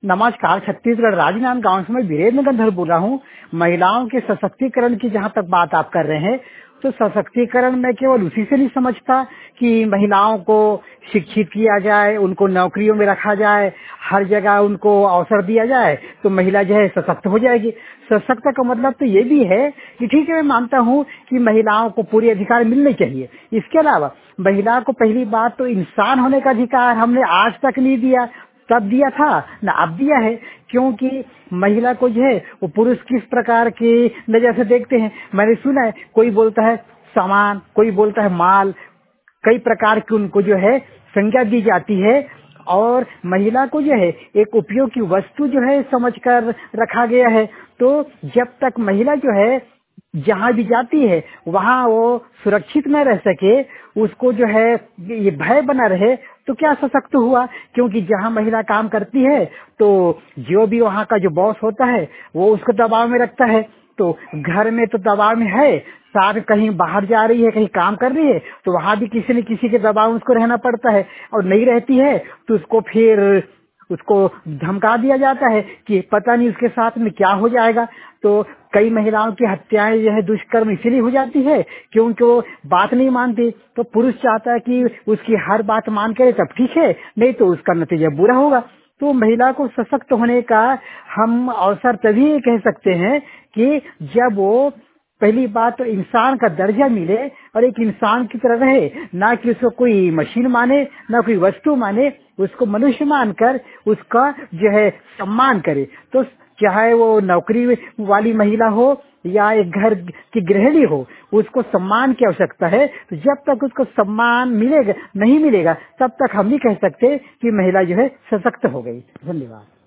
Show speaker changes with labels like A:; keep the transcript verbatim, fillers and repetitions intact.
A: नमस्कार। छत्तीसगढ़ राजनांदगांव से मैं वीरेंद्र गंधर बोल रहा हूँ। महिलाओं के सशक्तिकरण की जहाँ तक बात आप कर रहे हैं, तो सशक्तिकरण मैं केवल उसी से नहीं समझता कि महिलाओं को शिक्षित किया जाए, उनको नौकरियों में रखा जाए, हर जगह उनको अवसर दिया जाए तो महिला जो है सशक्त हो जाएगी। सशक्त का मतलब तो ये भी है कि ठीक है, मैं मानता हूँ कि महिलाओं को पूरे अधिकार मिलने चाहिए। इसके अलावा महिला को पहली बात तो इंसान होने का अधिकार हमने आज तक नहीं दिया, तब दिया था न अब दिया है। क्योंकि महिला को जो है वो पुरुष किस प्रकार की नजर से देखते हैं, मैंने सुना है कोई बोलता है सामान, कोई बोलता है माल, कई प्रकार की उनको जो है संज्ञा दी जाती है। और महिला को जो है एक उपयोग की वस्तु जो है समझकर रखा गया है। तो जब तक महिला जो है जहाँ भी जाती है वहाँ वो सुरक्षित न रह सके, उसको जो है ये भय बना रहे, तो क्या सशक्त हुआ? क्योंकि जहाँ महिला काम करती है तो जो भी वहाँ का जो बॉस होता है वो उसको दबाव में रखता है। तो घर में तो दबाव में है, साथ कहीं बाहर जा रही है, कहीं काम कर रही है तो वहाँ भी किसी न किसी के दबाव में उसको रहना पड़ता है। और नहीं रहती है तो उसको फिर उसको धमका दिया जाता है कि पता नहीं उसके साथ में क्या हो जाएगा। तो कई महिलाओं की हत्याएं जो है दुष्कर्म इसीलिए हो जाती है क्योंकि वो बात नहीं मानती। तो पुरुष चाहता है कि उसकी हर बात मान करे तब ठीक है, नहीं तो उसका नतीजा बुरा होगा। तो महिला को सशक्त होने का हम अवसर तभी कह सकते हैं कि जब वो पहली बात तो इंसान का दर्जा मिले और एक इंसान की तरह रहे, ना कि उसको कोई मशीन माने, ना कोई वस्तु माने, उसको मनुष्य मानकर उसका जो है सम्मान करे। तो चाहे वो नौकरी वाली महिला हो या एक घर की गृहिणी हो, उसको सम्मान की आवश्यकता है। तो जब तक उसको सम्मान मिलेगा नहीं मिलेगा तब तक हम नहीं कह सकते कि महिला जो है सशक्त हो गई। धन्यवाद।